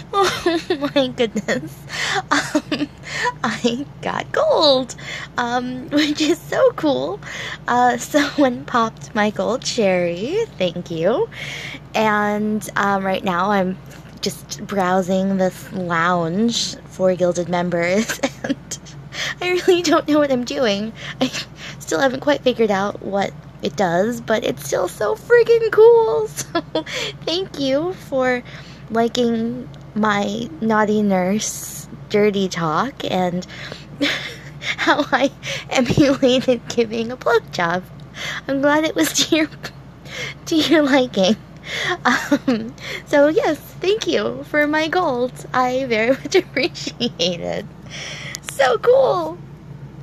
Oh my goodness. I got gold, which is so cool. Someone popped my gold cherry. Thank you. And right now I'm just browsing this lounge for Gilded members, and I really don't know what I'm doing. I still haven't quite figured out what it does, but it's still so freaking cool. So thank you for liking my naughty nurse dirty talk and how I emulated giving a blowjob. I'm glad it was to your liking. So yes, thank you for my gold. I very much appreciate it. So cool.